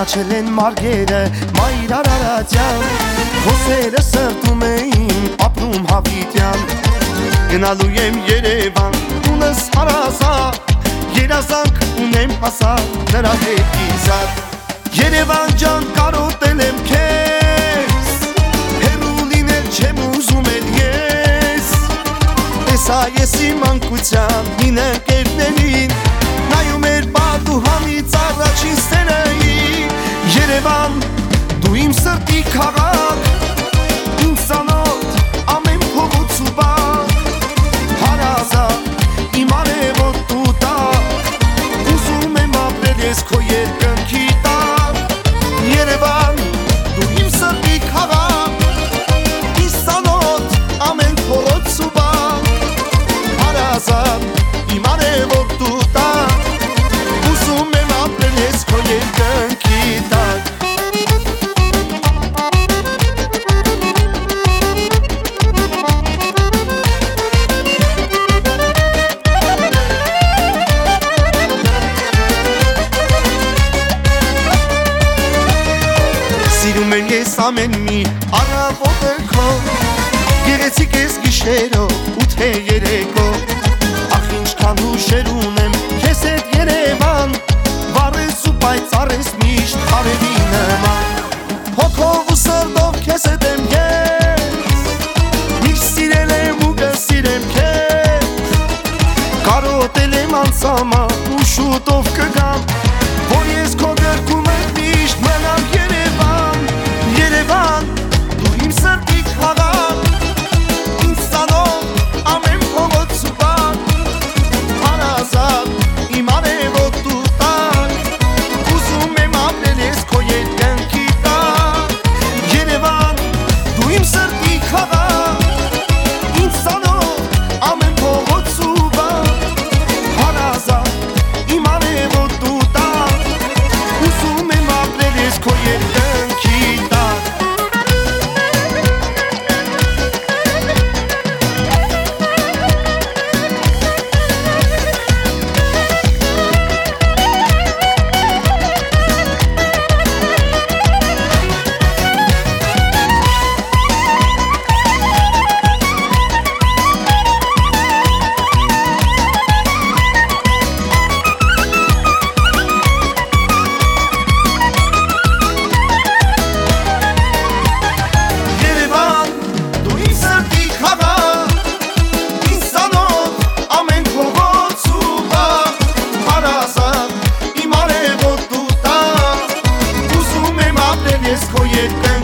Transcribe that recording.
Աչել են մարգերը մայր Արարատյան, խոսերը սրտում էին ապրում հավիտյան։ Գնալու եմ Երևան, տունս հարազատ, երազանք ունեմ հասար նրա հետ իզատ։ Երևան ջան կարոտել եմ քեզ, հեռու լինել չեմ ուզում էլ ես։ Տեսա ես իմ անկության հին ընկերներին, նայում էր պատուհանից առաջին սերային։ Երևան դու իմ սրտի քաղաք, իմ ծանոթ ամեն փողոց ու բակ, հարազատ իմ արևոտ ու տակ, ուզում եմ ապրել ես քո երկնքի տակ։ Երևան դու իմ սրտի քաղաք, իմ ծանոթ ամեն փողոց ու բակ, հարազատ իմ արևոտ ու տակ, ուզում եմ ապրել ես քո երկնքի տակ։ Սիրում եմ ես ամեն մի առավոտը քո, գեղեցիկ ես գիշերով ու թե երեկո։ Ախ ինչքան հուշեր ունեմ քեզ հետ Երևան, վառես ու պայծառես միշտ խավերի նման։ Հոգով ու սրտով քեզ հետ եմ ես, միշտ սիրել եմ ու կսիրեմ քեզ։ Կարոտել եմ անսահման ու շուտով կգամ, որ ես քո գրկում եմ միշտ մնամ Երևան։ Երևան դու իմ սրտի քաղաք, իմ ծանոթ ամեն փողոց ու բակ, հարազատ իմ արևոտ ու տակ, ուզում եմ ապրել ես քո երկնքի տակ։ Երևան դու իմ սրտի քաղաք, իմ ծանոթ ամեն փողոց ու բակ, հարազատ իմ արևոտ ու տակ, ուզում եմ ապրել ես քո երկնքի տակ։ Yes,